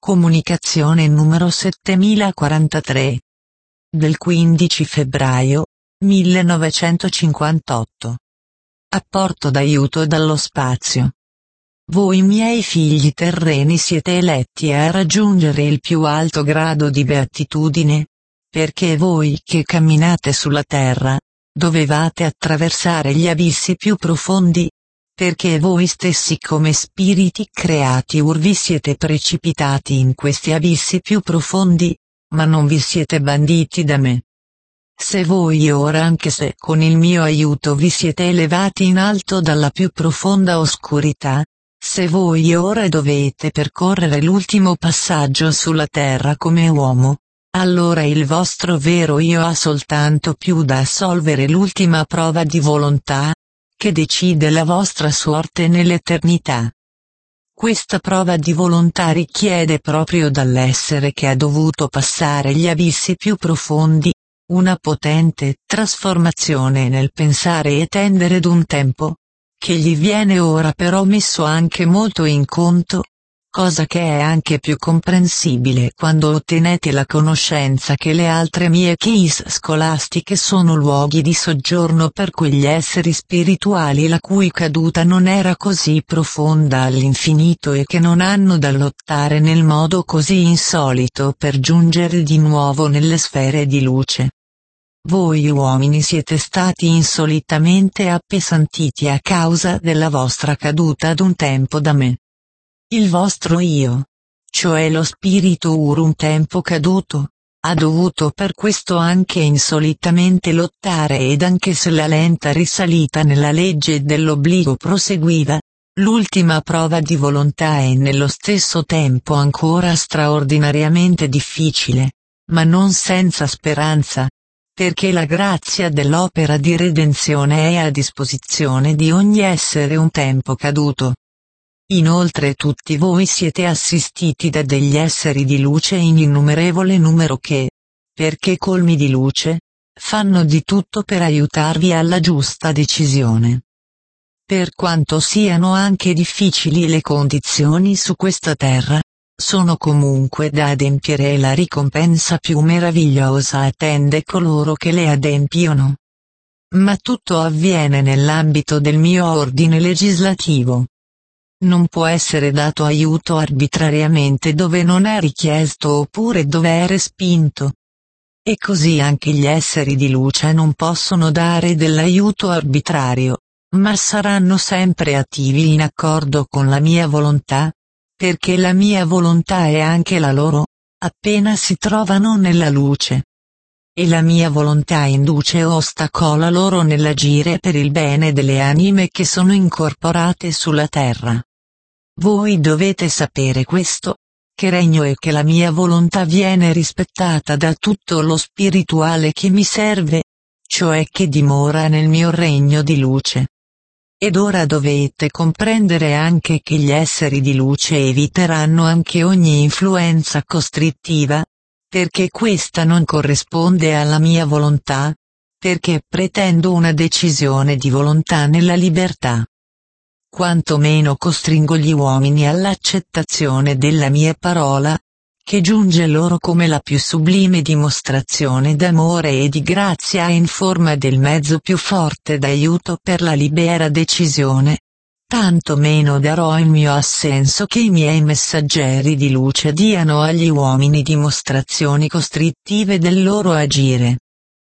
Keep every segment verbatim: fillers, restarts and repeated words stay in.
Comunicazione numero settemilaquarantatré. Del quindici febbraio millenovecentocinquantotto. Apporto d'aiuto dallo spazio. Voi miei figli terreni siete eletti a raggiungere il più alto grado di beatitudine, perché voi che camminate sulla terra, dovevate attraversare gli abissi più profondi, perché voi stessi come spiriti creati ur vi siete precipitati in questi abissi più profondi, ma non vi siete banditi da me. Se voi ora, anche se con il mio aiuto vi siete elevati in alto dalla più profonda oscurità, se voi ora dovete percorrere l'ultimo passaggio sulla terra come uomo, allora il vostro vero io ha soltanto più da assolvere l'ultima prova di volontà, che decide la vostra sorte nell'eternità. Questa prova di volontà richiede proprio dall'essere che ha dovuto passare gli abissi più profondi, una potente trasformazione nel pensare e tendere d'un tempo, che gli viene ora però messo anche molto in conto, cosa che è anche più comprensibile quando ottenete la conoscenza che le altre mie chiese scolastiche sono luoghi di soggiorno per quegli esseri spirituali la cui caduta non era così profonda all'infinito e che non hanno da lottare nel modo così insolito per giungere di nuovo nelle sfere di luce. Voi uomini siete stati insolitamente appesantiti a causa della vostra caduta ad un tempo da me. Il vostro io, cioè lo spirito ur un tempo caduto, ha dovuto per questo anche insolitamente lottare ed anche se la lenta risalita nella legge dell'obbligo proseguiva, l'ultima prova di volontà è nello stesso tempo ancora straordinariamente difficile, ma non senza speranza, perché la grazia dell'opera di redenzione è a disposizione di ogni essere un tempo caduto. Inoltre tutti voi siete assistiti da degli esseri di luce in innumerevole numero che, perché colmi di luce, fanno di tutto per aiutarvi alla giusta decisione. Per quanto siano anche difficili le condizioni su questa terra, sono comunque da adempiere e la ricompensa più meravigliosa attende coloro che le adempiono. Ma tutto avviene nell'ambito del mio ordine legislativo. Non può essere dato aiuto arbitrariamente dove non è richiesto oppure dove è respinto. E così anche gli esseri di luce non possono dare dell'aiuto arbitrario, ma saranno sempre attivi in accordo con la mia volontà, perché la mia volontà è anche la loro, appena si trovano nella luce. E la mia volontà induce o ostacola loro nell'agire per il bene delle anime che sono incorporate sulla terra. Voi dovete sapere questo, che regno e che la mia volontà viene rispettata da tutto lo spirituale che mi serve, cioè che dimora nel mio regno di luce. Ed ora dovete comprendere anche che gli esseri di luce eviteranno anche ogni influenza costrittiva, perché questa non corrisponde alla mia volontà, perché pretendo una decisione di volontà nella libertà. Quanto meno costringo gli uomini all'accettazione della mia parola, che giunge loro come la più sublime dimostrazione d'amore e di grazia in forma del mezzo più forte d'aiuto per la libera decisione, tanto meno darò il mio assenso che i miei messaggeri di luce diano agli uomini dimostrazioni costrittive del loro agire.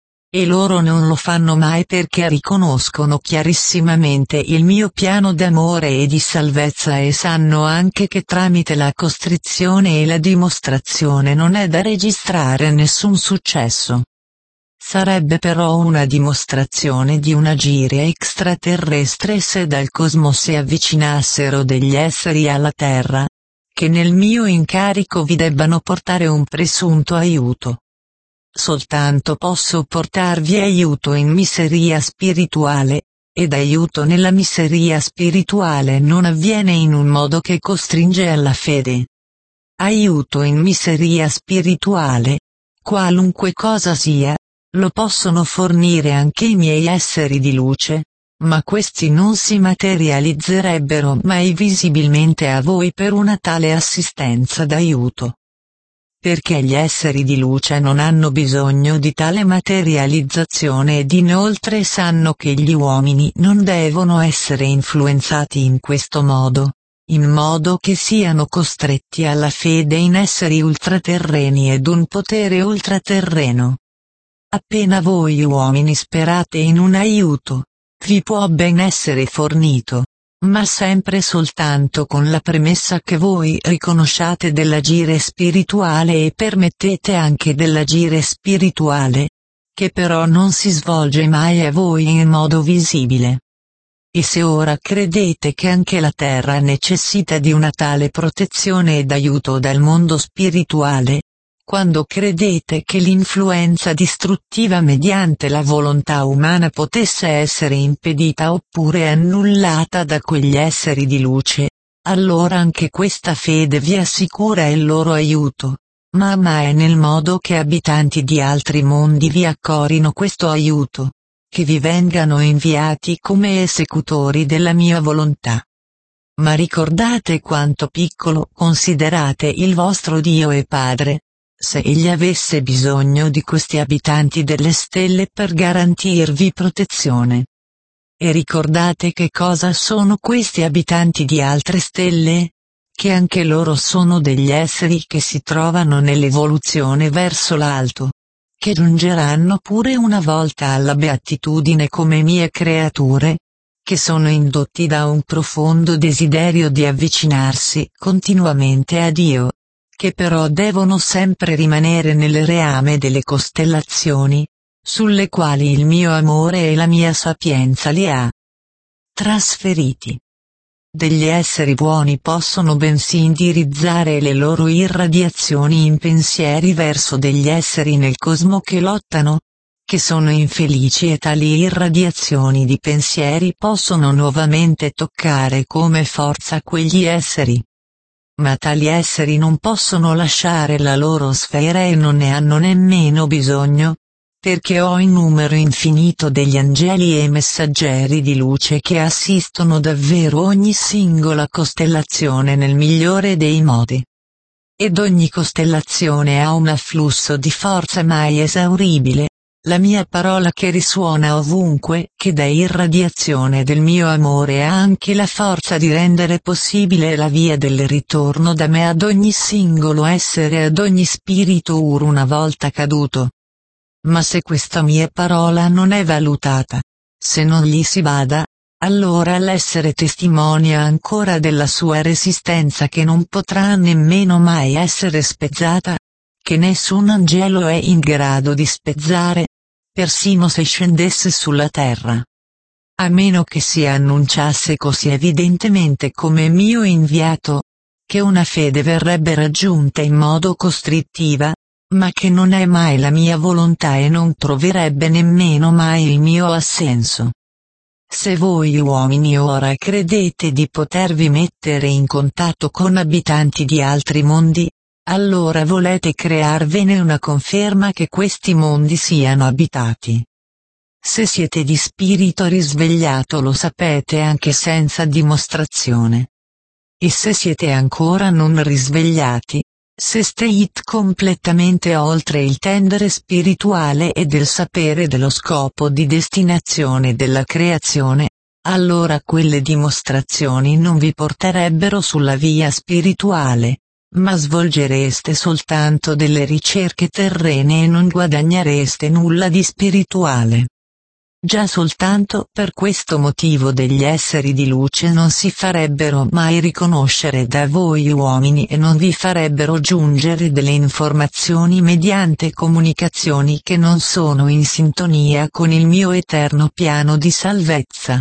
E loro non lo fanno mai perché riconoscono chiarissimamente il mio piano d'amore e di salvezza e sanno anche che tramite la costrizione e la dimostrazione non è da registrare nessun successo. Sarebbe però una dimostrazione di un agire extraterrestre se dal cosmo si avvicinassero degli esseri alla Terra, che nel mio incarico vi debbano portare un presunto aiuto. Soltanto posso portarvi aiuto in miseria spirituale, ed aiuto nella miseria spirituale non avviene in un modo che costringe alla fede. Aiuto in miseria spirituale, qualunque cosa sia, lo possono fornire anche i miei esseri di luce, ma questi non si materializzerebbero mai visibilmente a voi per una tale assistenza d'aiuto. Perché gli esseri di luce non hanno bisogno di tale materializzazione ed inoltre sanno che gli uomini non devono essere influenzati in questo modo, in modo che siano costretti alla fede in esseri ultraterreni ed un potere ultraterreno. Appena voi uomini sperate in un aiuto, vi può ben essere fornito, ma sempre soltanto con la premessa che voi riconosciate dell'agire spirituale e permettete anche dell'agire spirituale, che però non si svolge mai a voi in modo visibile. E se ora credete che anche la Terra necessita di una tale protezione ed aiuto dal mondo spirituale, quando credete che l'influenza distruttiva mediante la volontà umana potesse essere impedita oppure annullata da quegli esseri di luce, allora anche questa fede vi assicura il loro aiuto, ma mai nel modo che abitanti di altri mondi vi accorino questo aiuto, che vi vengano inviati come esecutori della mia volontà. Ma ricordate quanto piccolo considerate il vostro Dio e Padre, se egli avesse bisogno di questi abitanti delle stelle per garantirvi protezione. E ricordate che cosa sono questi abitanti di altre stelle? Che anche loro sono degli esseri che si trovano nell'evoluzione verso l'alto, che giungeranno pure una volta alla beatitudine come mie creature, che sono indotti da un profondo desiderio di avvicinarsi continuamente a Dio, che però devono sempre rimanere nel reame delle costellazioni, sulle quali il mio amore e la mia sapienza li ha trasferiti. Degli esseri buoni possono bensì indirizzare le loro irradiazioni in pensieri verso degli esseri nel cosmo che lottano, che sono infelici e tali irradiazioni di pensieri possono nuovamente toccare come forza quegli esseri. Ma tali esseri non possono lasciare la loro sfera e non ne hanno nemmeno bisogno, perché ho in numero infinito degli angeli e messaggeri di luce che assistono davvero ogni singola costellazione nel migliore dei modi. Ed ogni costellazione ha un afflusso di forza mai esauribile, la mia parola che risuona ovunque, che dà irradiazione del mio amore ha anche la forza di rendere possibile la via del ritorno da me ad ogni singolo essere e ad ogni spirito ur una volta caduto. Ma se questa mia parola non è valutata, se non gli si bada, allora l'essere testimonia ancora della sua resistenza che non potrà nemmeno mai essere spezzata, che nessun angelo è in grado di spezzare, persino se scendesse sulla terra. A meno che si annunciasse così evidentemente come mio inviato, che una fede verrebbe raggiunta in modo costrittiva, ma che non è mai la mia volontà e non troverebbe nemmeno mai il mio assenso. Se voi uomini ora credete di potervi mettere in contatto con abitanti di altri mondi, allora volete crearvene una conferma che questi mondi siano abitati. Se siete di spirito risvegliato lo sapete anche senza dimostrazione. E se siete ancora non risvegliati, se state completamente oltre il tendere spirituale e del sapere dello scopo di destinazione della creazione, allora quelle dimostrazioni non vi porterebbero sulla via spirituale, ma svolgereste soltanto delle ricerche terrene e non guadagnereste nulla di spirituale. Già soltanto per questo motivo degli esseri di luce non si farebbero mai riconoscere da voi uomini e non vi farebbero giungere delle informazioni mediante comunicazioni che non sono in sintonia con il mio eterno piano di salvezza.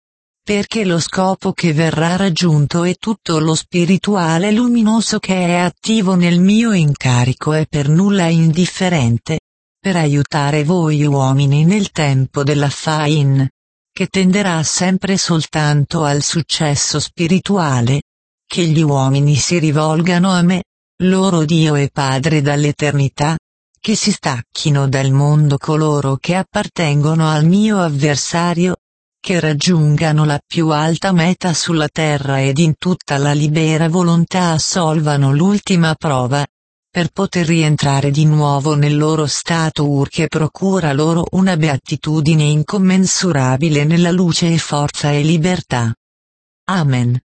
Perché lo scopo che verrà raggiunto è tutto lo spirituale luminoso che è attivo nel mio incarico e per nulla indifferente, per aiutare voi uomini nel tempo della Fain, che tenderà sempre soltanto al successo spirituale, che gli uomini si rivolgano a me, loro Dio e Padre dall'eternità, che si stacchino dal mondo coloro che appartengono al mio avversario, che raggiungano la più alta meta sulla terra ed in tutta la libera volontà assolvano l'ultima prova, per poter rientrare di nuovo nel loro stato ur che procura loro una beatitudine incommensurabile nella luce e forza e libertà. Amen.